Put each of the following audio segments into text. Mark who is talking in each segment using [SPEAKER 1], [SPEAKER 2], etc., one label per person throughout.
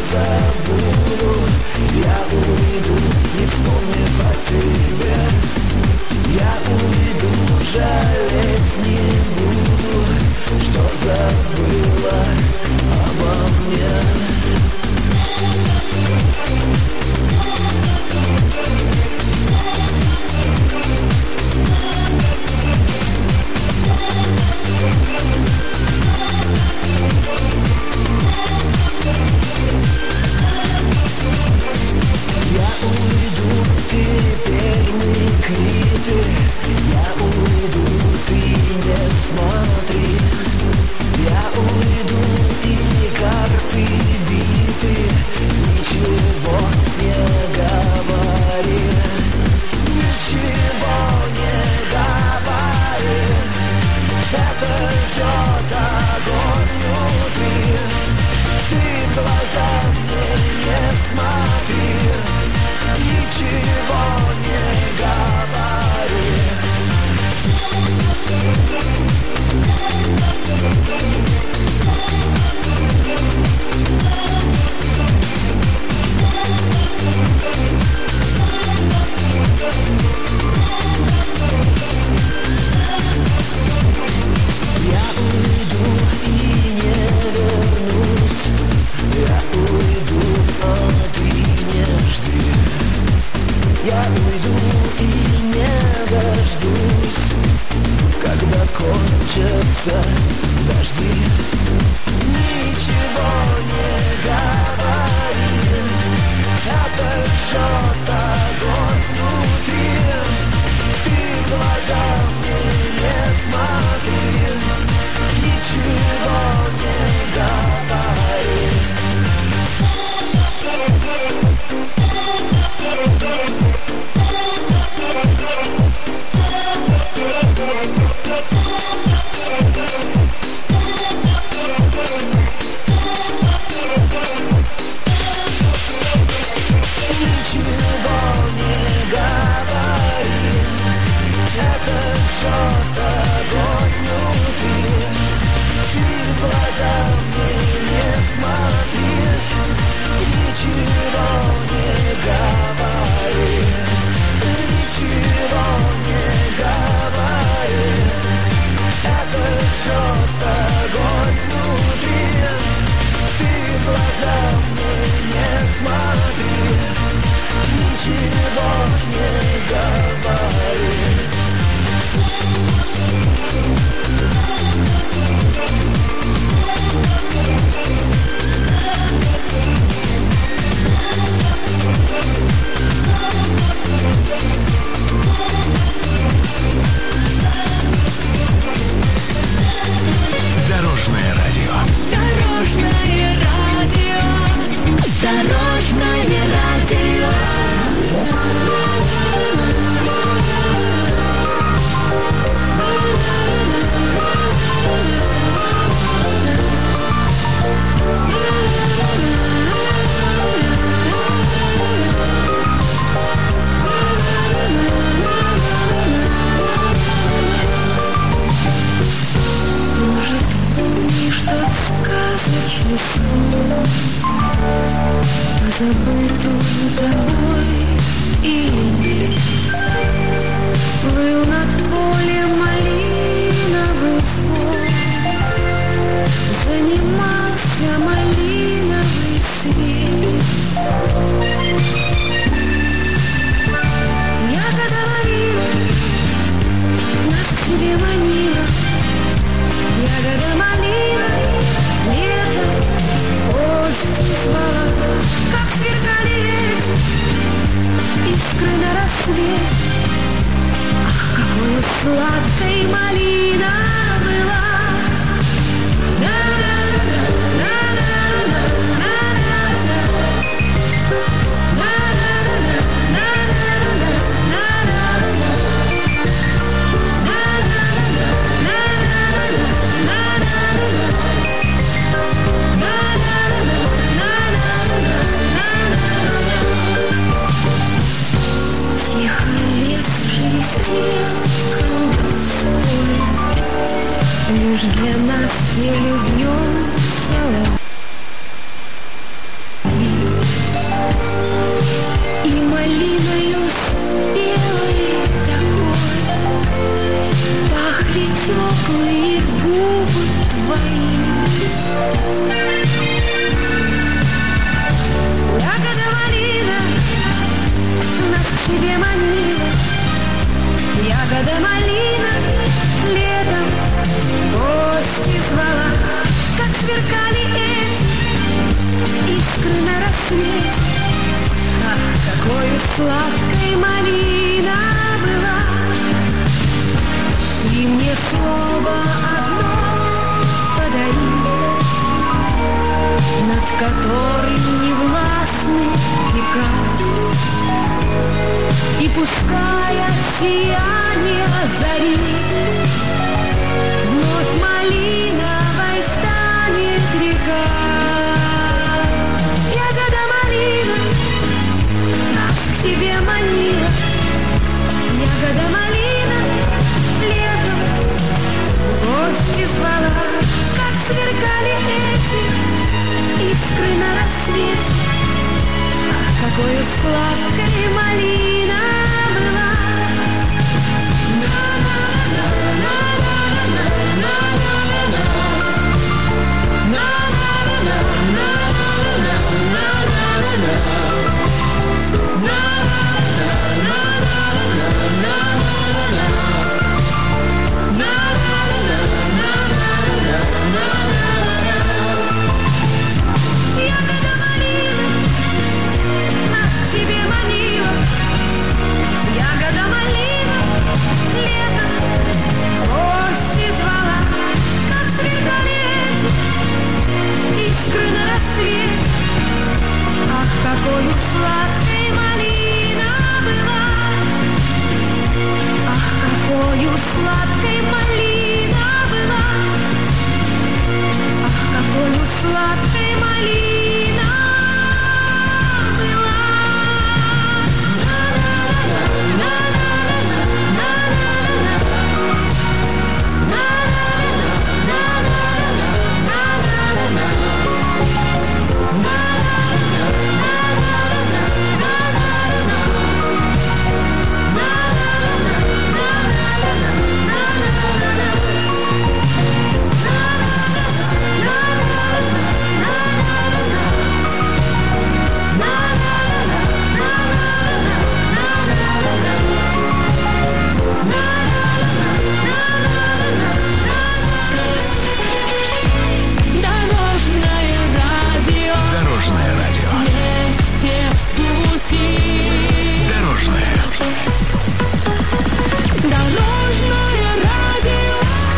[SPEAKER 1] забуду. Я уйду, не вспомнив о тебе. Я уйду, жалеть не буду, что забыла обо мне. Я уйду, теперь квиты. Я уйду, ты не смотри. Я уйду, и карты биты. Ничего не говори. Ничего не говори. Это жжет огонь внутри. Ты в глаза мне не смотри. Ничего не говори. Я уйду и не вернусь. Я уйду, но ты не жди. Я уйду и не дождусь, когда кончатся дожди. Ничего не говори. Это жжет огонь внутри. Ты в глаза мне не смотри. Ничего не говори. Ничего не говори. Это жжет огонь внутри. Ты в глаза мне не смотри. Ничего не говори. Ничего не говори. Это жжет огонь внутри. Ты в глаза мне не смотри. Ничего не говори.
[SPEAKER 2] Дорожное радио.
[SPEAKER 3] Дорожное радио. Дорожное радио. Может, помнишь тот сказочный сон, позабыт он тобой или нет? Плыл над полем малиновый взвод, занимался малиновый свет. Ягода малина нас к себе манила. Ягода малина лето в гости звала, как сверкали эти рассвете. Ах, какой сладкой малина была. Ты мне слово одно подари, над которым не властны века. И пускай от сияния зари вновь малиновой станет река. Ягода малина нас к себе манила, ягода малина летом в гости звала. Как сверкали эти искры на рассвете, ах, какой сладкой малина была. Ягода малина нас к себе манила, ягода малина летом гости звала. Как сверкали эти искры на рассвете, ах, какой сладкой малина была. Ах, какой сладкой малина была. Ах, какой сладкой малина была.
[SPEAKER 2] Дорожное радио.
[SPEAKER 3] Вместе в пути.
[SPEAKER 2] Дорожное.
[SPEAKER 3] Дорожное радио.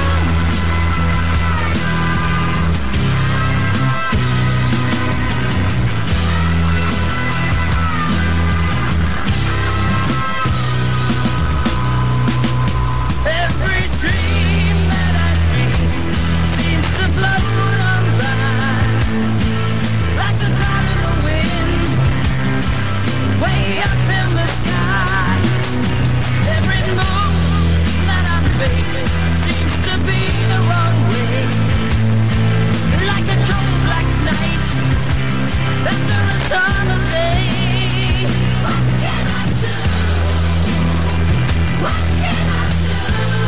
[SPEAKER 1] Every dream that I dream seems to float on by, like the cloud in the wind, way up in the sky. Every move that I make seems to be the wrong way, like a cold black night after a summer day. What can I do? What can I do?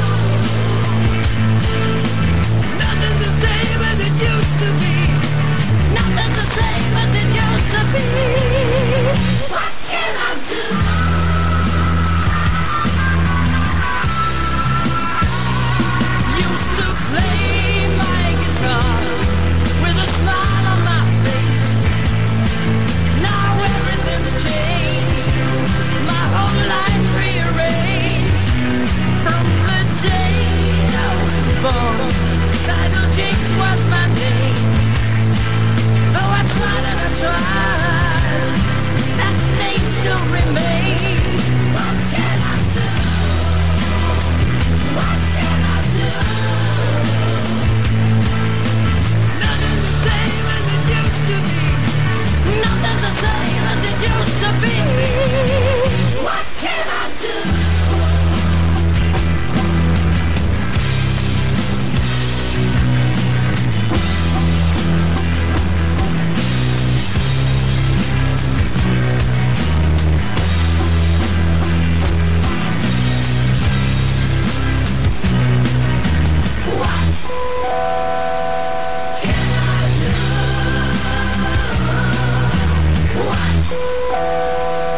[SPEAKER 1] Nothing's the same as it used to be. Nothing's the same as it used to be. What can I do? Used to play my guitar with a smile on my face. Now everything's changed. My whole life's rearranged. From the day I was born, Title Jinx was my name. Though I tried and I tried, that name still remains. What can I do? What can I do? Nothing's the same as it used to be. Nothing's the same as it used to be. What can I do? What?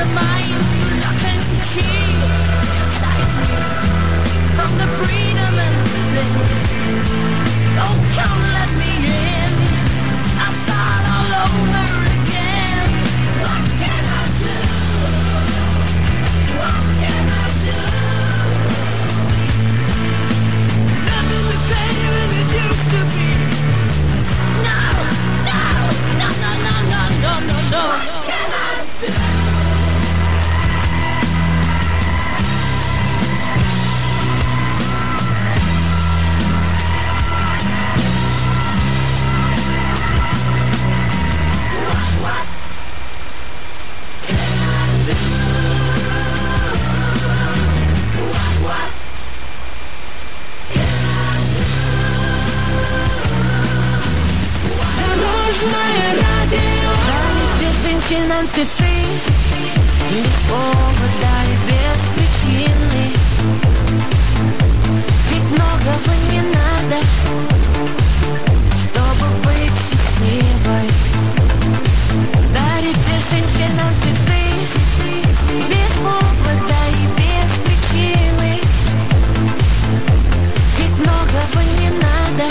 [SPEAKER 1] to mine, lock and key, ties me from the freedom and sin. Oh, come let me in, I'll start all over again. What can I do? What can I do? Nothing the same as it used to be. No, no, no, no, no, no, no, no, no. What can I do?
[SPEAKER 3] Нам цветы без повода и без причины. Ведь многого не надо, чтобы быть счастливой. Дарите женщинам цветы без повода и без причины. Ведь многого не надо,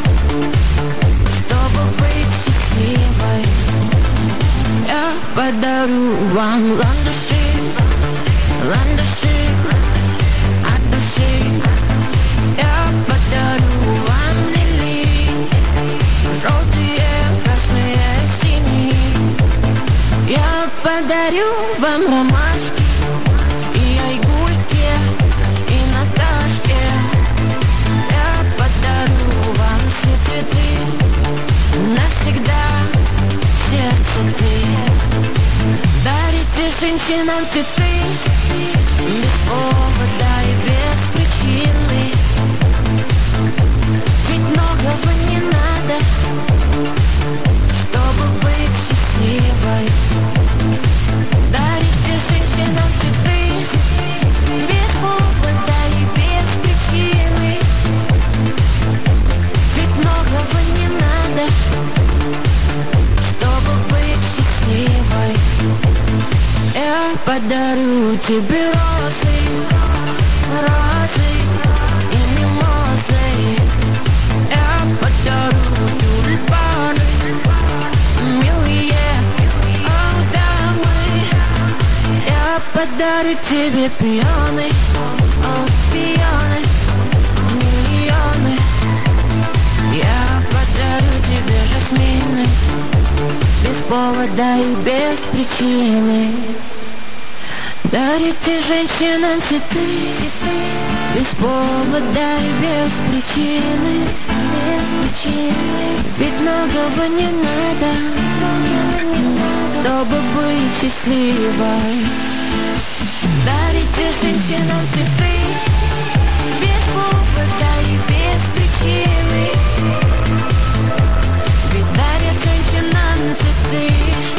[SPEAKER 3] чтобы быть счастливой. Я подарю вам ландыши, ландыши от души. Я подарю вам лилии, желтые, красные, синие. Я подарю вам ромашки и айгульки, и Наташке. Я подарю вам все цветы навсегда. Сердце ты дарите женщинам цветы без повода и без причины. Ведь многого не надо, чтобы быть счастливой. Дарите женщинам цветы без повода и без причины. Ведь многого не надо, чтобы быть счастливой. Я подарю тебе розы, розы и мимозы. Я подарю тюльпаны, милые, о, дамы. Я подарю тебе пионы, о, пионы, миллионы. Я подарю тебе жасмины без повода и без причины. Дарите женщинам цветы без повода и без причины. Без причины. Ведь многого не надо, чтобы быть счастливой. Дарите женщинам цветы без повода и без причины. Ведь дарят женщинам цветы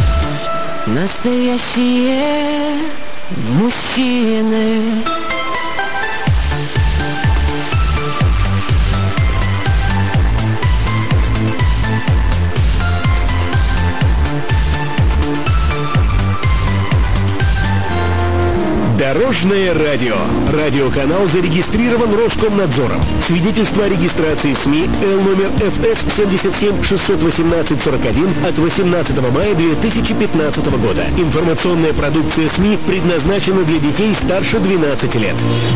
[SPEAKER 3] настоящие мужчины.
[SPEAKER 4] Дорожное радио. Радиоканал зарегистрирован Роскомнадзором. Свидетельство о регистрации СМИ Л номер ФС 77-618-41 от 18 мая 2015 года. Информационная продукция СМИ предназначена для детей старше 12 лет.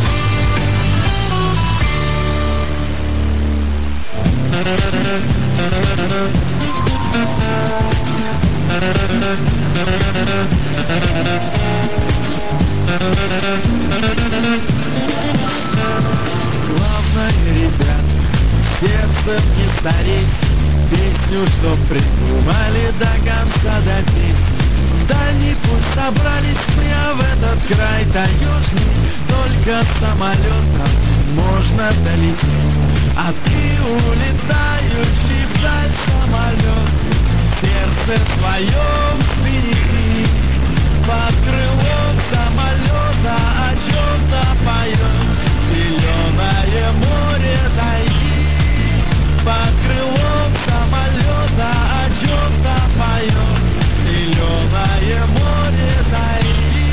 [SPEAKER 5] Главное, ребят, сердцем не стареть, песню, что придумали, до конца допеть. В дальний путь собрались мы, а в этот край таежный только самолетом можно долететь. А ты, улетающий вдаль самолет, в сердце своем сбереги. Под крылом самолета о чем-то поет зеленое море тайги. Под крылом самолета о чем-то поет зеленое море тайги.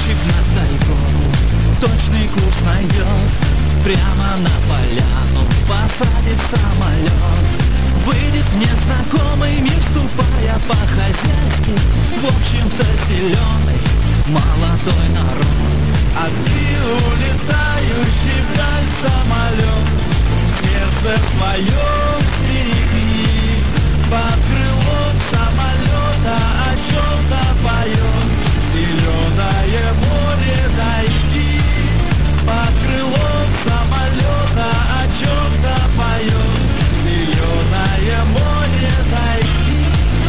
[SPEAKER 5] Летчик над тайгой точный курс найдет, прямо на поляну посадит самолет. Выйдет в незнакомый мир, ступая по-хозяйски, в общем-то зеленый молодой народ. А ты улетающий вдаль самолет, сердце своем сбереги, под крылом самолета о чем-то поет зеленое море тайги. Под крылом самолета о чем-то поет зеленое море тайги.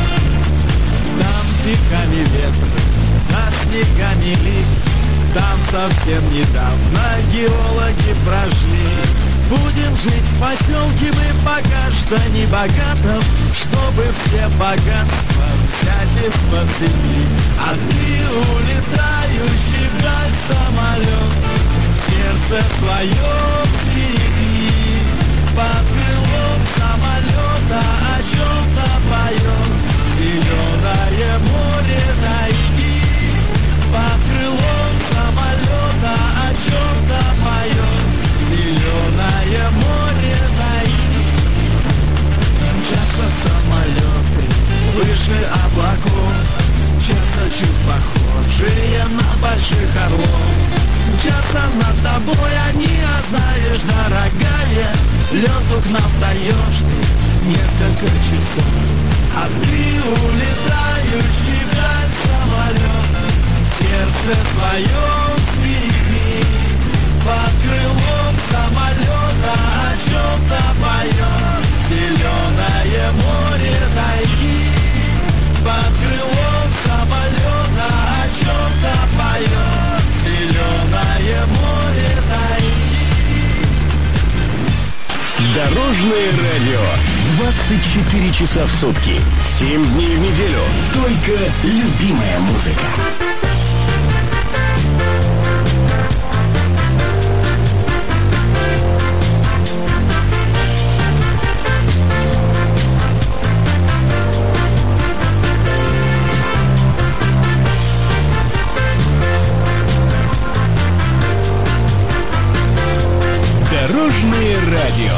[SPEAKER 5] Там веками ветры, а снегами лип, там совсем недавно геологи прошли. Будем жить в поселке мы пока что не богатом, чтобы все богатства взять из-под земли. А ты улетающий вдаль самолет, сердце своем сбереги, под крылом самолета о чем-то поет зеленое море тайги. Под крылом самолета о чем-то поет зеленое море тайги. Мчатся самолеты выше облаков, мчатся чуть похожие на больших орлов. Мчатся над тобой они, а знаешь, дорогая, лету к нам даешь ты несколько часов. А ты улетающий вдаль самолет, сердце своем сбереги, под крылом самолета о чем-то поет зеленое море тайги. Под крылом самолета о чем-то поет зеленое море тайги.
[SPEAKER 4] Дорожное радио. 24 часа в сутки. 7 дней в неделю. Только любимая музыка. Дорожное радио.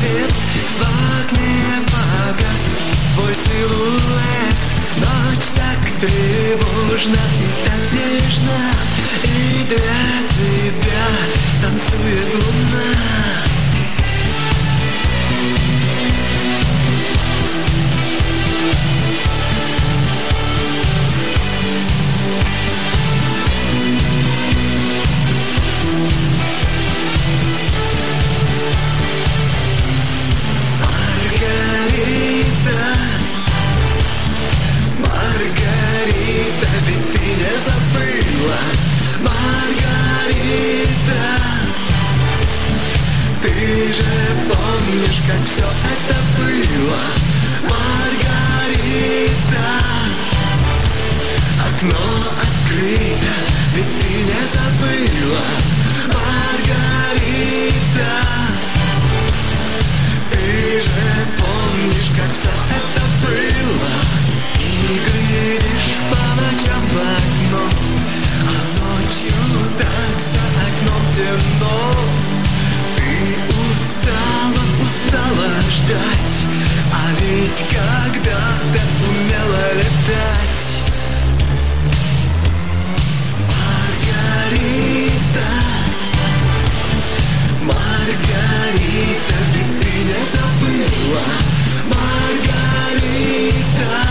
[SPEAKER 5] свет в окне погас, твой силуэт. Ночь так тревожна и так нежна, и для тебя танцует луна. Маргарита, ведь ты не забыла, Маргарита, ты же помнишь, как все это было, Маргарита, окно открыто, ведь ты не забыла, Маргарита, ты же помнишь, как все это было. И глядишь по ночам в окно, а ночью так за окном темно. Ты устала, устала ждать, а ведь когда-то умела летать. Маргарита, Маргарита, ведь ты не забыла, Маргарита,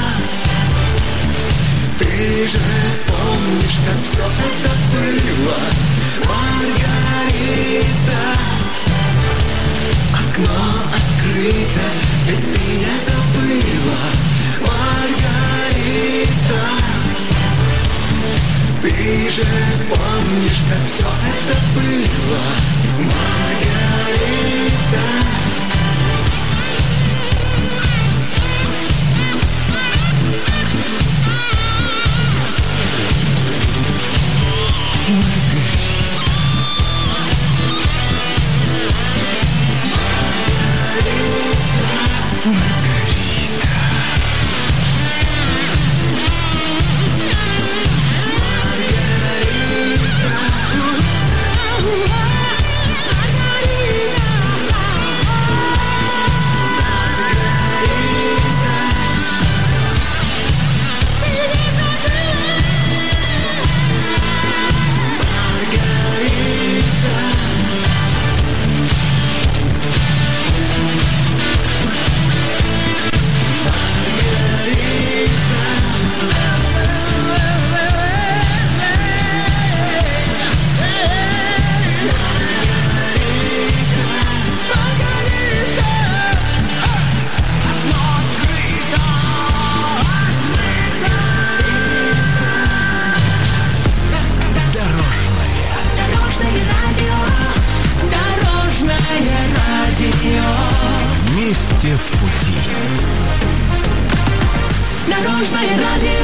[SPEAKER 5] ты же помнишь, как все это было, Маргарита, окно открыто, ведь ты не забыла, Маргарита, ты же помнишь, как все это было, Маргарита.
[SPEAKER 2] Вместе в пути.
[SPEAKER 3] Дорожное радио.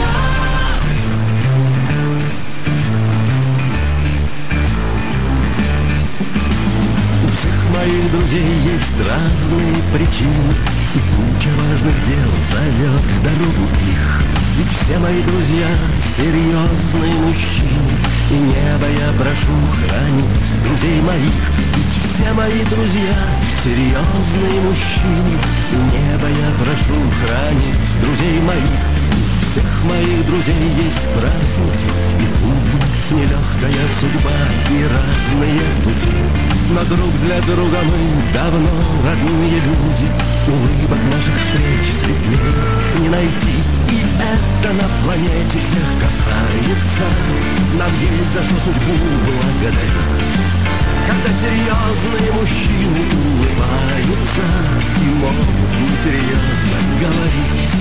[SPEAKER 6] У всех моих друзей есть разные причины, и куча важных дел зовет дорогу их. Ведь все мои друзья серьезные мужчины, и небо я прошу хранить друзей моих. Ведь все мои друзья серьезные мужчины, и небо я прошу хранить друзей моих. У всех моих друзей есть праздники и будни, нелегкая судьба и разные пути. Но друг для друга мы давно родные люди, улыбок наших встреч светлее не найти. И это на планете всех касается, нам есть за что судьбу благодарить. Когда серьезные мужчины улыбаются и могут несерьезно говорить.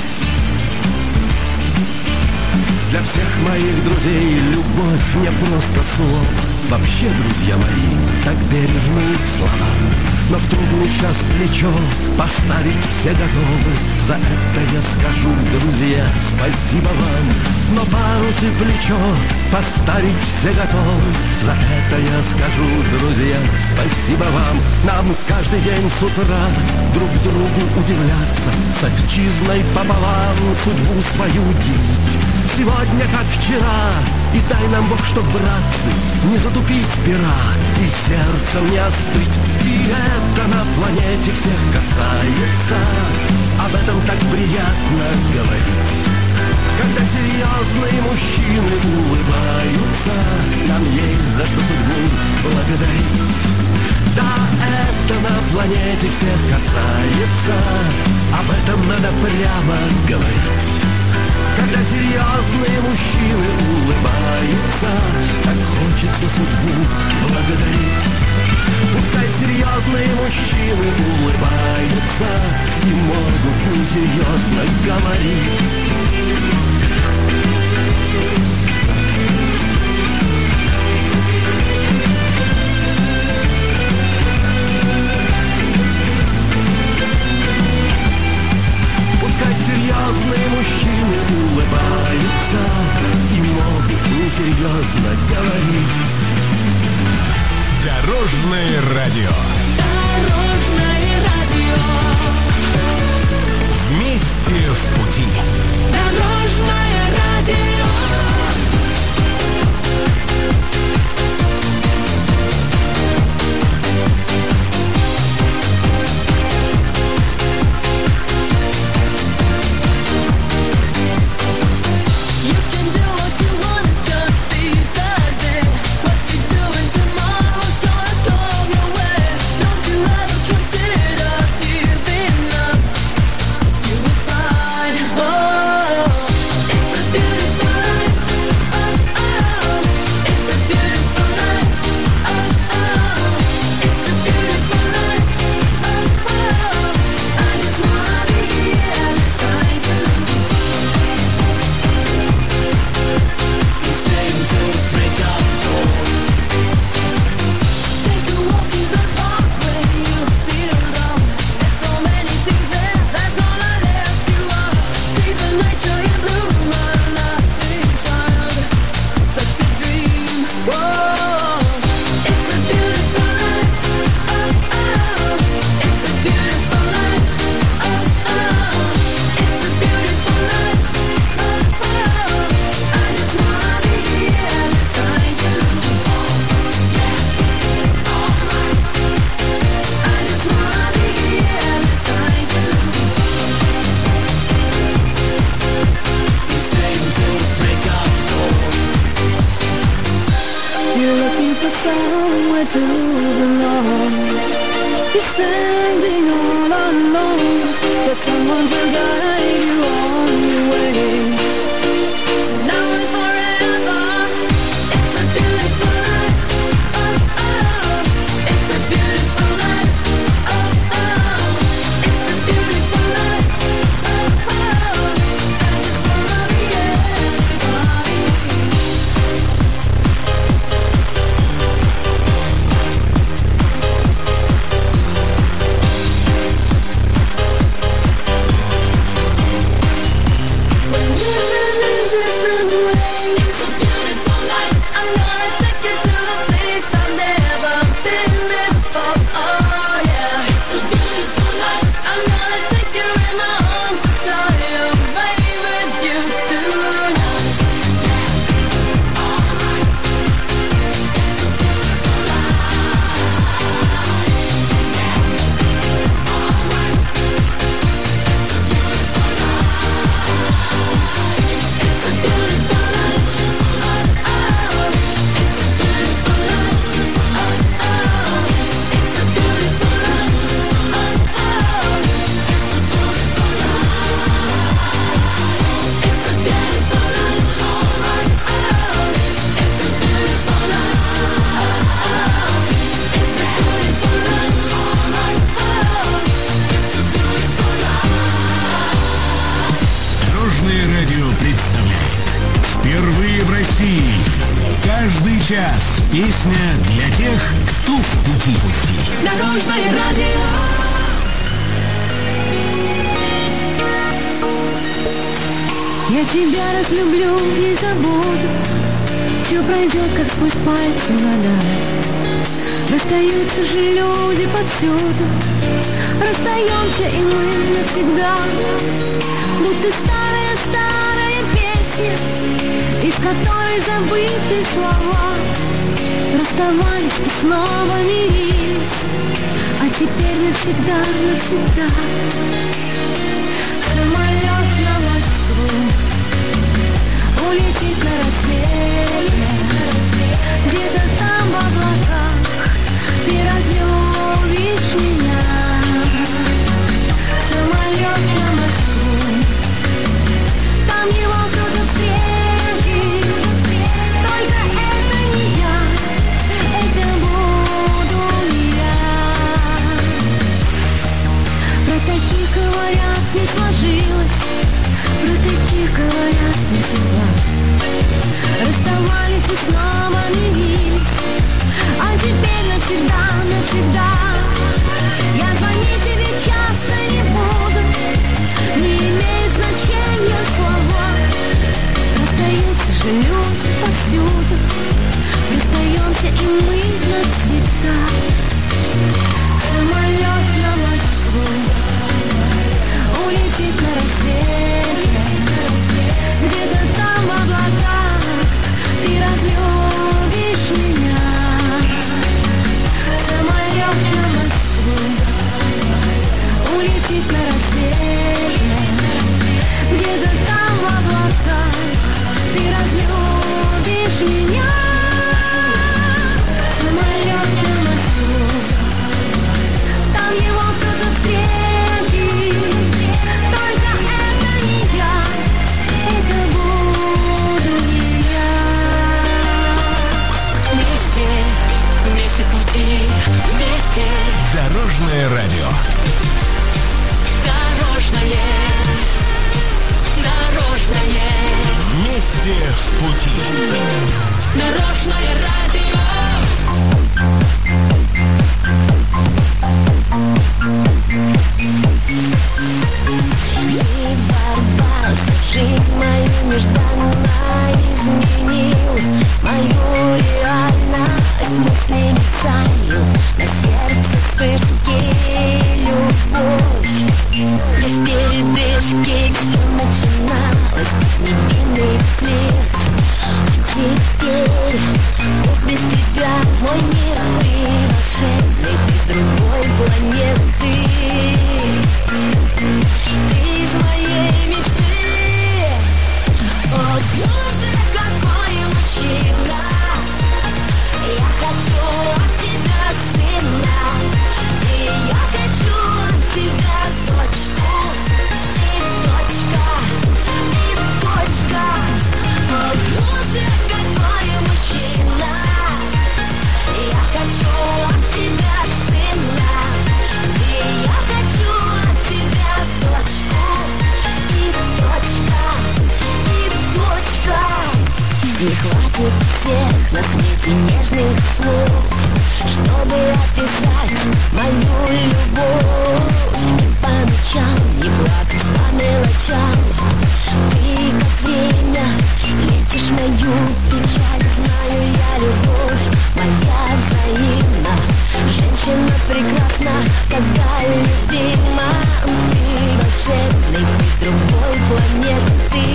[SPEAKER 6] Для всех моих друзей любовь не просто слово. Вообще, друзья мои, так бережны их слова. Но в трудный час плечо поставить все готовы. За это я скажу, друзья, спасибо вам. Но парус и плечо поставить все готовы. За это я скажу, друзья, спасибо вам. Нам каждый день с утра друг другу удивляться, с отчизной пополам судьбу свою делить. сегодня, как вчера. И дай нам Бог, чтоб, братцы, не затупить пера и сердцем не остыть. И это на планете всех касается. Об этом так приятно говорить. Когда серьезные мужчины улыбаются, нам есть за что судьбу благодарить. Да, это на планете всех касается. Об этом надо прямо говорить. Когда серьезные мужчины улыбаются, так хочется судьбу благодарить. Пускай серьезные мужчины улыбаются и могут несерьезно говорить. Пускай серьезные мужчины улыбаются и могут несерьезно говорить.
[SPEAKER 2] Дорожное радио.
[SPEAKER 3] Дорожное радио.
[SPEAKER 2] Вместе в пути.
[SPEAKER 3] Дорожное радио.
[SPEAKER 2] Каждый час песня для тех, кто в пути.
[SPEAKER 3] Дорожное радио.
[SPEAKER 7] Я тебя разлюблю и забуду. Все пройдет, как сквозь пальцы вода. Расстаются же люди повсюду. Расстаемся и мы навсегда. Будто старая-старая песня. песня, из которой забыты слова. Расставались и снова мирились, а теперь навсегда, навсегда. Самолет на Москву улетит на рассвете, где-то там в облаках ты разлюбишь меня. Самолет на Москву, там его кто-то встретит, только это не я, это буду я. Про таких говорят не сложилось, про таких говорят не судьба. Расставались и снова мирились, а теперь навсегда, навсегда. Я звонить тебе часто не буду, не имеет значения слова. Расстаются же люди повсюду, расстаемся и мы навсегда. Самолет на Москву улетит на рассвете, где-то там в облаках ты разлюбишь меня. Самолет на Москву улетит на рассвете, где-то там в облаках ты разлюбишь меня. Самолет на Москву, там его кто-то встретит, только это не я, это буду не я.
[SPEAKER 3] Вместе, вместе в пути, вместе.
[SPEAKER 2] Дорожное радио.
[SPEAKER 3] Дорожное.
[SPEAKER 2] Вместе в пути.
[SPEAKER 3] Дорожное радио.
[SPEAKER 7] Ты ворвался в жизнь мою нежданно, изменил мою реальность мыслями целью, на сердце вспышки любовь. Лишь в передышке все начиналось, невинный флирт. Теперь без тебя мой мир превосходный, без другой планеты. Ты из моей мечты. О, Боже, какой мужчина! Я хочу от тебя сына, и я хочу от тебя дочку. И точка, и точка. О, Боже, какой мужчина! Я хочу от тебя сына, и я хочу от тебя дочку. И точка, и точка. Не хватит всех на свете нежных слов, чтобы описать мою любовь. Не по ночам, не плакать по мелочам. Ты как время лечишь мою печаль. Знаю я, любовь моя взаимна. Женщина прекрасна, когда любима. Ты волшебный, ты с другой планеты.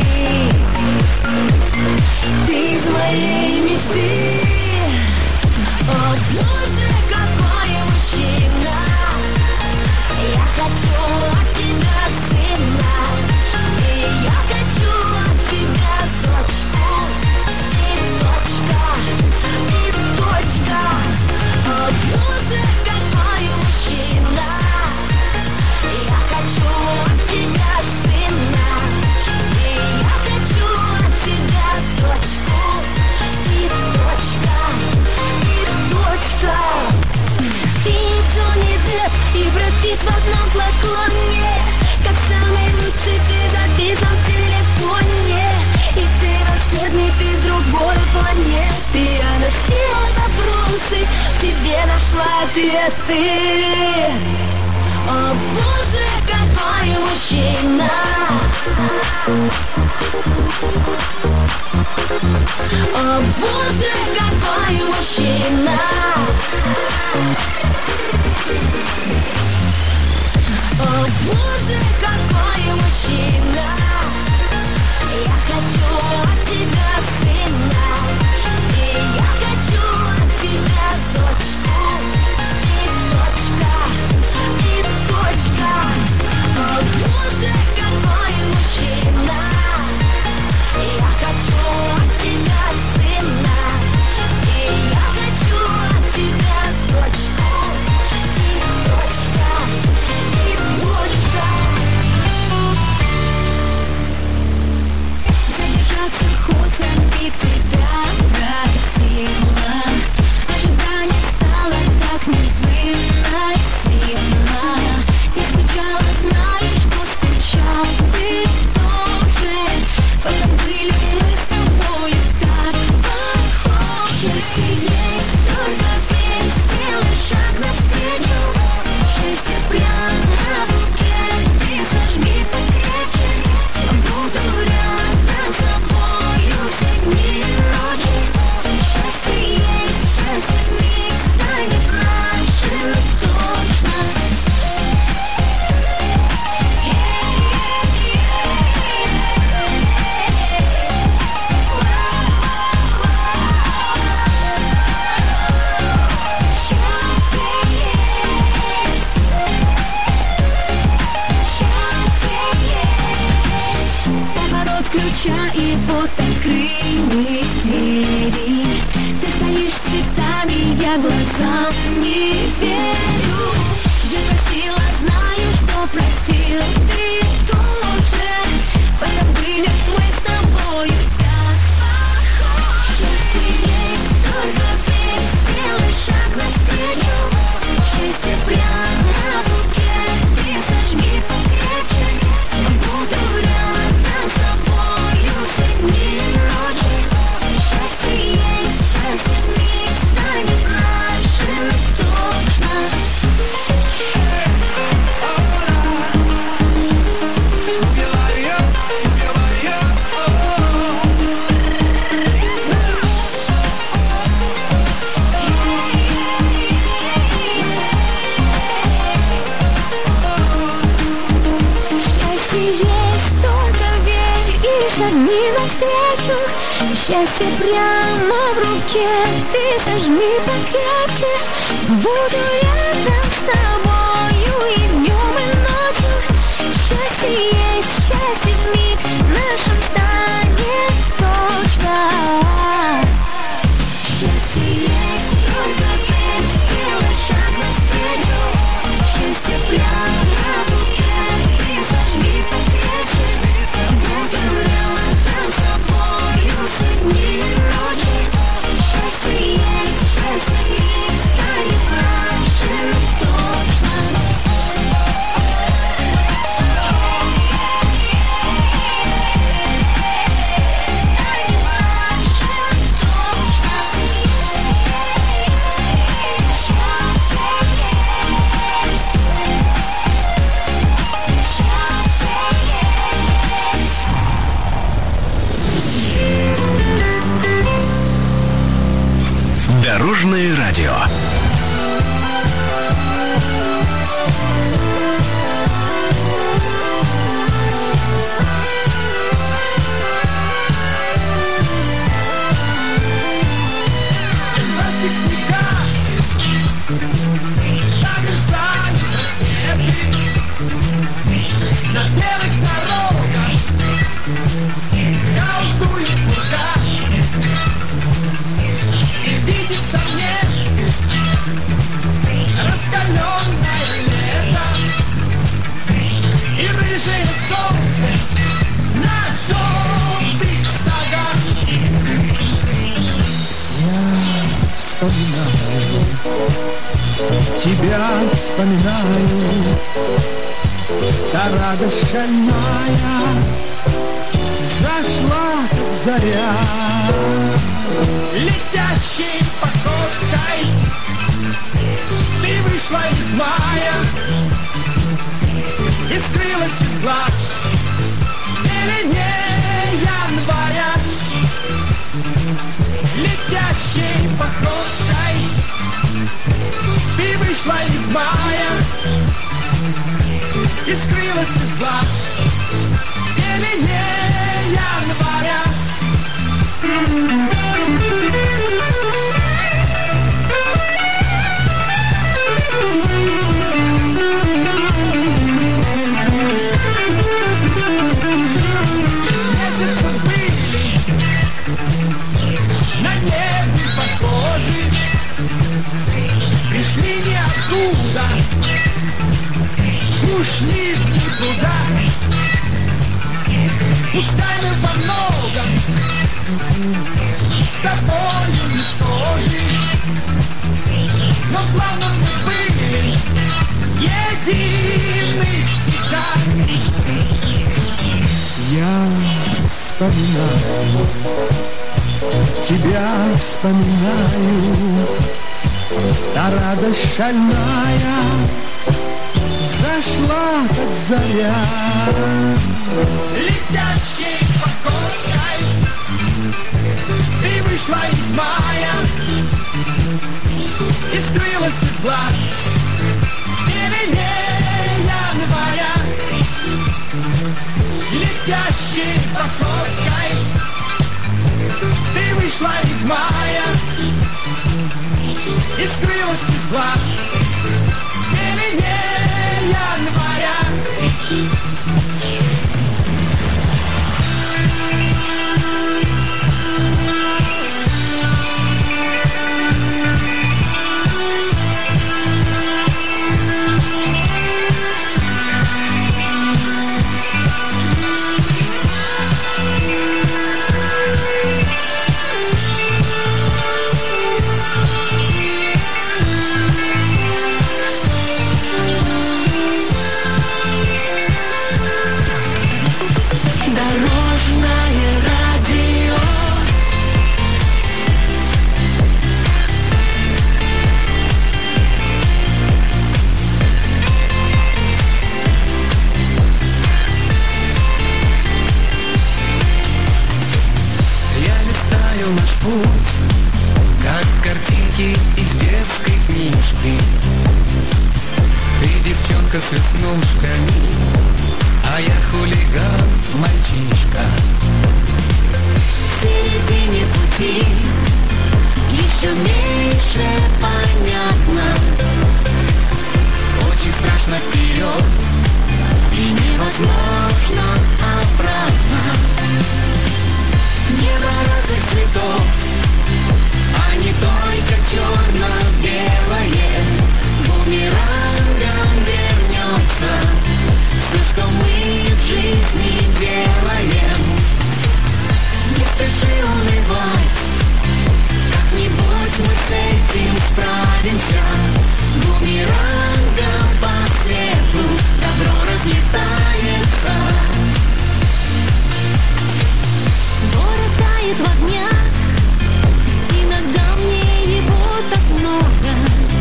[SPEAKER 7] Ты из моей мечты. О, Боже, какой мужчина! Я хочу от тебя сына, и я хочу от тебя дочку. И точка, и точка. О, Боже, какой мужчина! Я хочу от тебя сына, и я хочу от тебя дочку. И точка, и точка. Ты Джонни Депп и Брэд Питт в одном флаконе. Как самый лучший ты записан в телефоне. И ты волшебный, ты с другой планеты. Я на все вопросы в тебе нашла ответы. О, Боже, какой мужчина! О, Боже, какой мужчина! О, Боже, какой мужчина! Я хочу глазам не верю. Я простила, знаю, что простил ты тоже. В этом были мы с тобою так похожи. Счастье есть, только верь, сделай шаг навстречу. Счастье прямо в руке, ты сожми покрепче. Буду рядом с тобою все дни и ночи. Счастье есть, счастье миг станет нашим точно. Шагни навстречу, счастье прямо в руке, ты сожми покрепче. Буду рядом с тобою и днем, и ночью. Счастье есть, счастье вмиг нашим станет точно. Счастье есть, только верь, сделай шаг навстречу. Счастье прямо в руке, ты сожми покрепче. Буду рядом с тобою все дни и ночи. Счастье есть, счастье миг станет нашим точно.
[SPEAKER 2] Дорожное радио.
[SPEAKER 5] На белых дорогах колдует бурда. И видится мне раскаленное лето и рыжее солнце на желтых стогах.
[SPEAKER 6] Я вспоминаю, тебя вспоминаю. Та радость шальная зашла, как заря.
[SPEAKER 5] Летящей походкой ты вышла из мая и скрылась из глаз в пелене января. Летящей походкой ты вышла из мая и скрылась из глаз в пелене января. Месяцы были на небе похожи, пришли ниоткуда, ушли в никуда. Пускай мы во многом с тобою не схожи, но главное мы были едины всегда.
[SPEAKER 6] Я вспоминаю, тебя вспоминаю. Та радость шальная зашла, как заря.
[SPEAKER 5] Летящей походкой ты вышла из мая и скрылась из глаз в пелене января. Летящей походкой ты вышла из мая и скрылась из глаз в пелене января. девчонка с веснушками, а я хулиган, мальчишка.
[SPEAKER 3] В середине пути еще меньше понятно. Очень страшно вперед и невозможно обратно. Небо разных цветов, а не только черно-белое. Бумерангом вернется все, что мы в жизни делаем. Не спеши унывать, как-нибудь мы с этим справимся. Бумерангом по свету добро разлетается. Город тает в огнях, иногда мне его так много.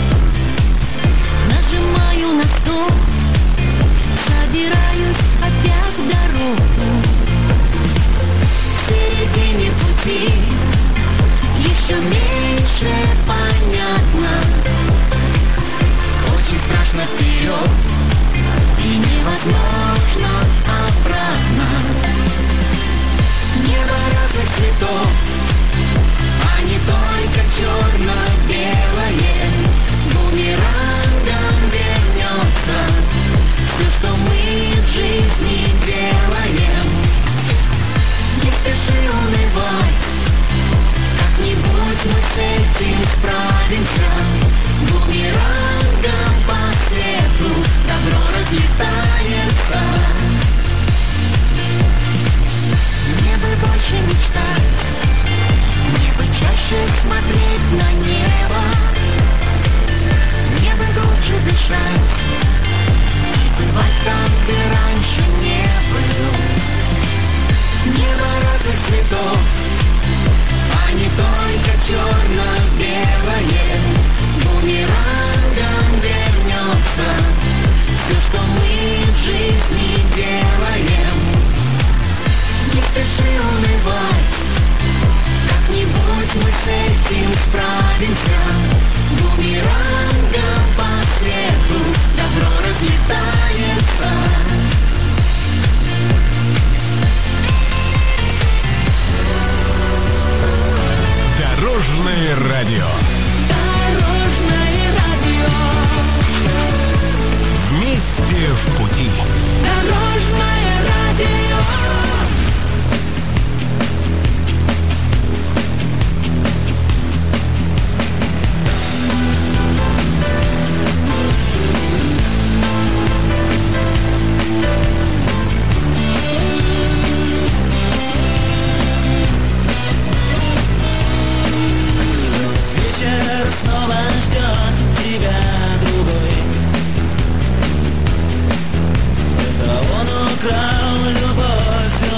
[SPEAKER 3] Нажимаю на стоп, собираюсь опять в дорогу. В середине пути еще меньше понятно. Очень страшно вперед и невозможно обратно. Небо разных цветов, а не только черно-белое. Бумерангом вернется все, что мы в жизни делаем. Не спеши унывать, как-нибудь мы с этим справимся. Бумерангом по свету добро разлетается. Мне бы больше мечтать, мне бы чаще смотреть на небо, мне бы глубже дышать и бывать там, где раньше не был. Небо разных цветов, а не только черно-белое. Бумерангом вернется все, что мы в жизни делаем. Не спеши унывать, как-нибудь мы с этим справимся. Бумерангом по свету добро разлетается.
[SPEAKER 2] Дорожное радио.
[SPEAKER 3] Дорожное радио.
[SPEAKER 2] Вместе в пути.
[SPEAKER 3] Дорожное радио.
[SPEAKER 1] Вечер снова ждет тебя другой. Это он украл любовь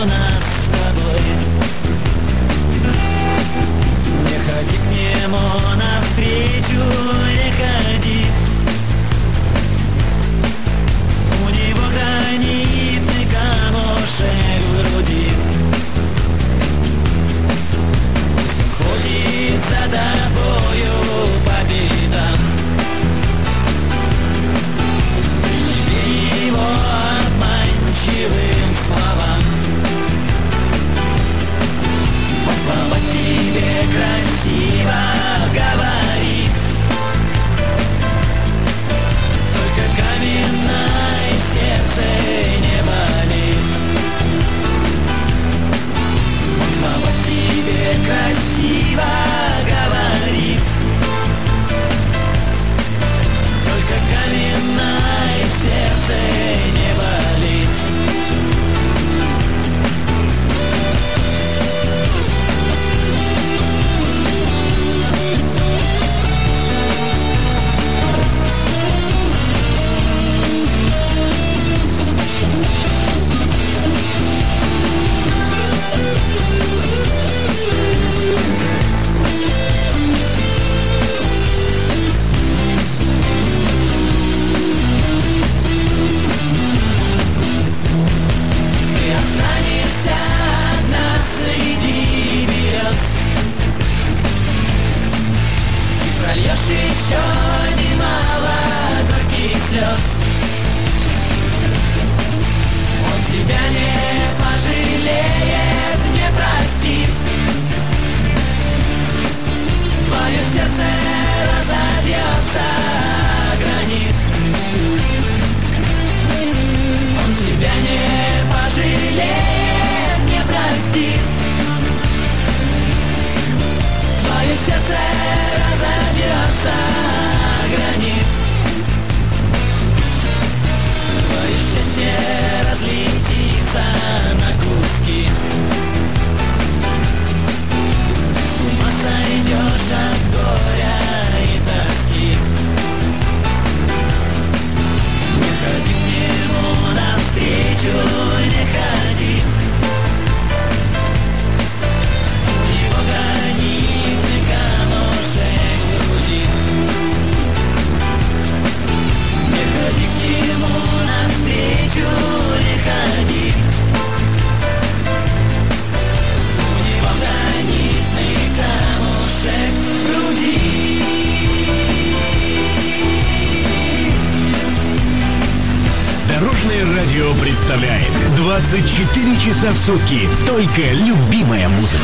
[SPEAKER 2] Дорожное радио представляет 24 часа в сутки только любимая музыка.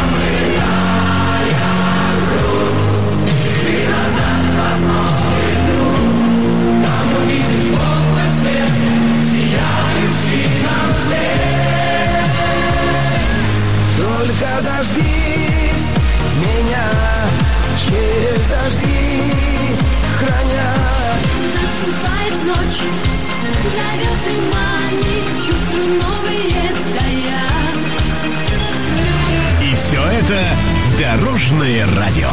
[SPEAKER 5] Только дождись меня, через дожди храня.
[SPEAKER 3] Наступает ночь, зовет и манит, чувствую новые края.
[SPEAKER 2] И все это Дорожное радио.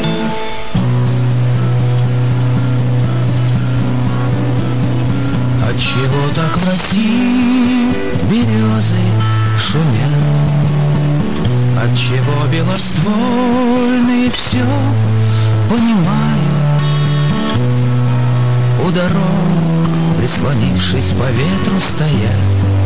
[SPEAKER 6] Отчего так в России березы шумят? Отчего белоствольные все понимают? У дорог, прислонившись по ветру, стоят.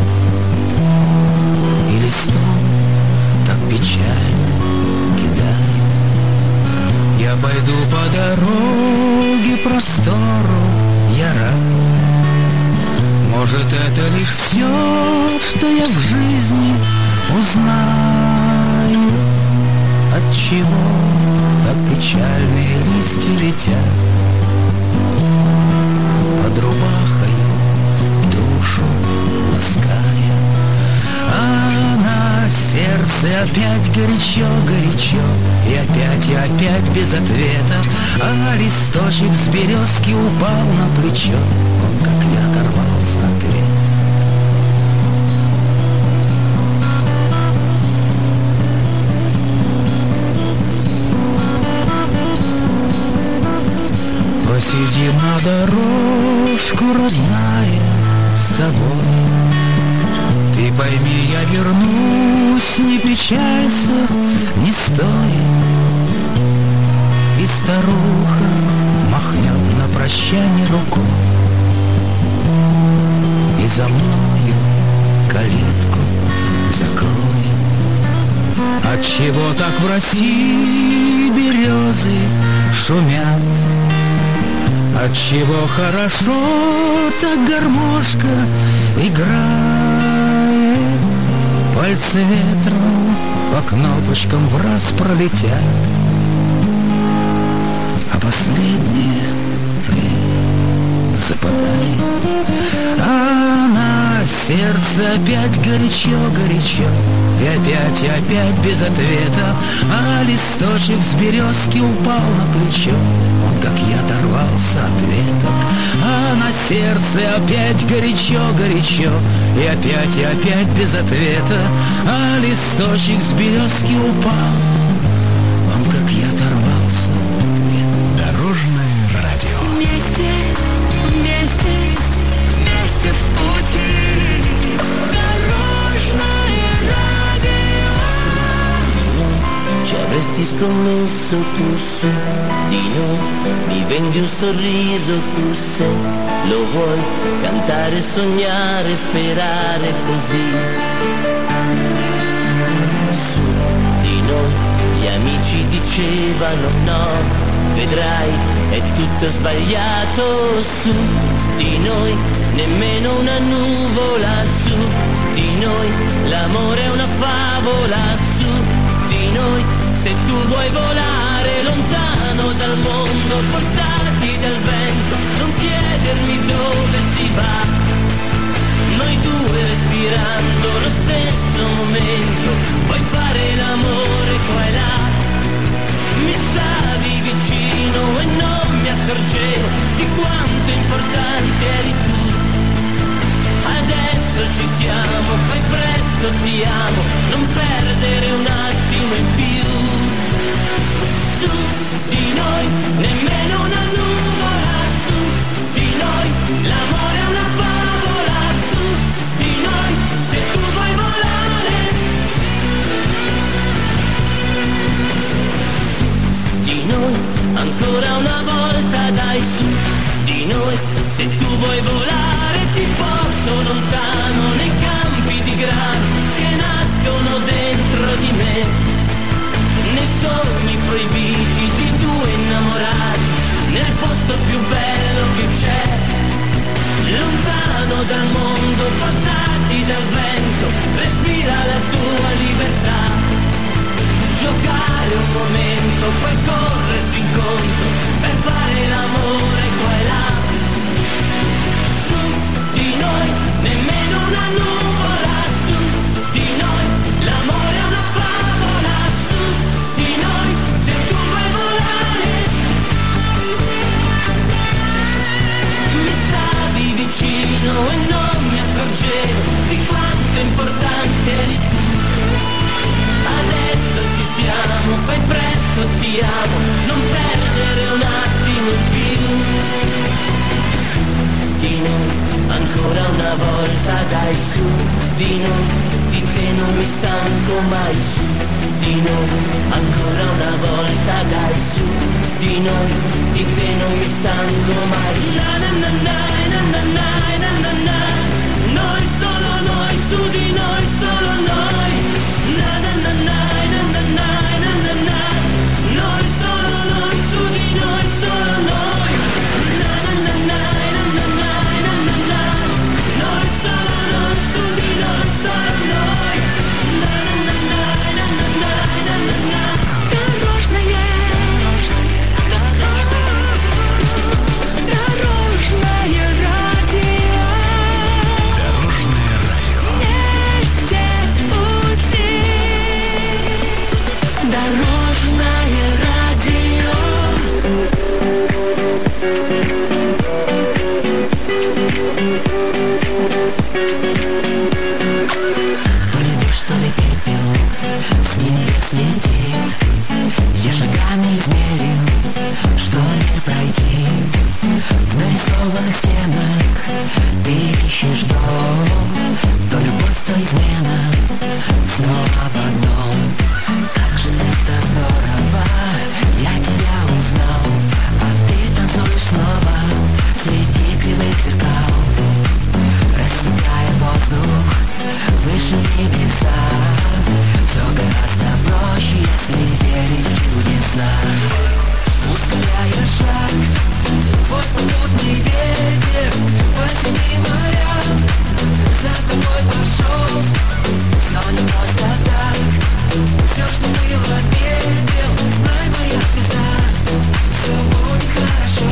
[SPEAKER 6] И листом так печально кидают. Я пойду по дороге простору, я рад. Может, это лишь все, что я в жизни узнаю. Отчего так печальные листья летят под рубахою, душу лаская. А на сердце опять горячо-горячо, и опять без ответа. А листочек с березки упал на плечо, он как я оторвался от ответа. Посидим на дорожку, родная, с тобой. Ты пойми, я вернусь, не печалься, не стоит. И старуха махнет на прощание рукой, и за мною калитку закроет. Отчего так в России березы шумят? Отчего хорошо так гармошка играет? Пальцы ветром по кнопочкам в раз пролетят, а последнее западает. А на сердце опять горячо-горячо, и опять без ответа. А листочек с березки упал на плечо, он как я оторвался от веток. А на сердце опять горячо-горячо, и опять без ответа. А листочек с березки упал, он как я оторвался от веток.
[SPEAKER 2] Дорожное радио.
[SPEAKER 3] Вместе в пути. Дорожное радио.
[SPEAKER 8] Ci avresti scommesso tu su di noi, mi vendi un sorriso tu se lo vuoi, cantare, sognare, sperare così. Su di noi gli amici dicevano no, vedrai è tutto sbagliato. Su di noi nemmeno una nuvola, su di noi l'amore è una favola. Su di noi, se tu vuoi volare lontano dal mondo, portarti dal vento, non chiedermi dove si va. Noi due respirando lo stesso momento, puoi fare l'amore qua e là. Mi stavi vicino e non mi accorgevo di quanto importante eri tu. Adesso ci siamo, fai presto, ti amo, non perdere un attimo in più. Su di noi, nemmeno una nuvola, su di noi, l'amore è una favola. Su di noi, se tu vuoi volare. Su di noi, ancora una volta dai, su di noi, se tu vuoi volare ti porto lontano nei campi di grano che nascono un momento, poi corrersi incontro per fare l'amore qua e là. Su di noi, nemmeno una nuvola, su di noi, l'amore è una favola, su di noi, se tu vuoi volare. Mi stavi vicino e non mi accorgevo di quanto importante eri tu. Adesso ci siamo, fai presto, ti amo, non perdere un attimo in più. Su di noi, ancora una volta, dai, su di noi, di te non mi stanco mai, su di noi, ancora una volta, dai, su di noi, di te non mi stanco mai. Na na na na na na na na na na. Noi solo noi, su di noi, solo noi. Na na na na na na na na na na. Noi solo noi, su di noi, solo noi. Na na na na na na na na na na. Noi solo noi, su di noi, solo noi. Na na na na na na na na na.
[SPEAKER 3] Дорожное радио.
[SPEAKER 2] Дорожное радио.
[SPEAKER 3] Вместе в пути. Дорожное радио.
[SPEAKER 9] То ли дождь, то ли пепел с небес летит. Я шагами измерил, что мир пройти. В нарисованных стенах ты ищешь дом. То любовь, то измена, все об одном. Как же это здорово, я тебя узнал. А ты танцуешь снова среди кривых зеркал, рассекая воздух выше небеса. Все гораздо проще, если верить в чудеса. Ускоряя шаг, твой попутный ветер по семи морям за тобой пошел. Все не просто так, все, что было пепел, знай, моя звезда, все будет хорошо.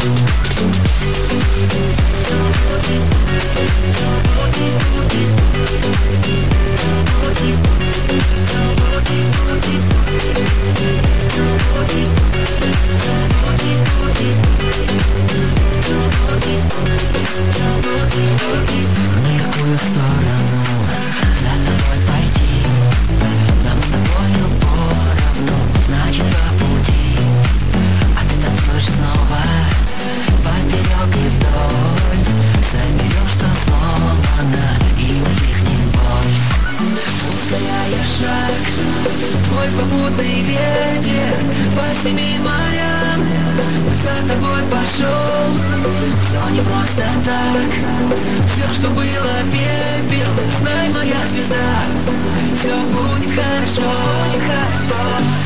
[SPEAKER 9] На какую сторону за тобой пойти? Нам с тобою поровну, значит по пути. А ты танцуешь снова поперек и вдоль. Соберем, что сломано, и утихнет боль. Ускоряя шаг, твой попутный ветер по семи морям за тобой пошел. Все не просто так, все, что было пепел, знай, моя звезда, все будет хорошо, хорошо.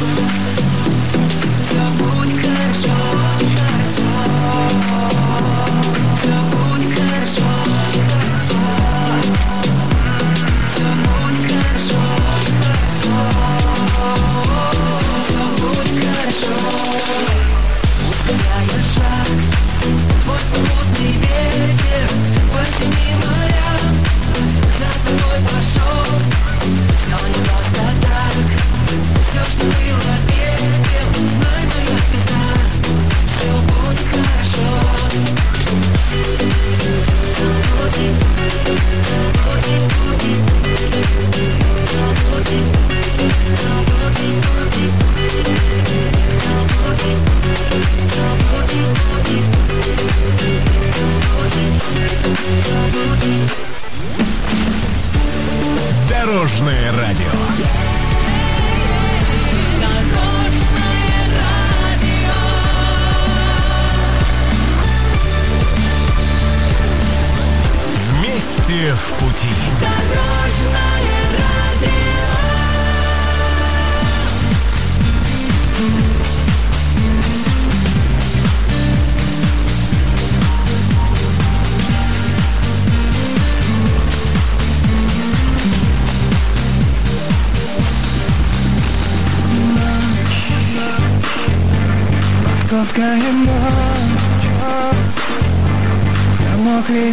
[SPEAKER 9] Все будет хорошо, хорошо. Все будет хорошо, хорошо. Все будет хорошо, хорошо. Все будет хорошо. Ускоряя шаг, твой попутный ветер по семи морям за тобой пошел. Все не просто так, все, что было пепел, знай, моя звезда, все будет хорошо.
[SPEAKER 2] Дорожное радио. Вместе в пути.
[SPEAKER 3] Дорожное радио.
[SPEAKER 7] Ночь
[SPEAKER 10] короткая ночь, на мокрые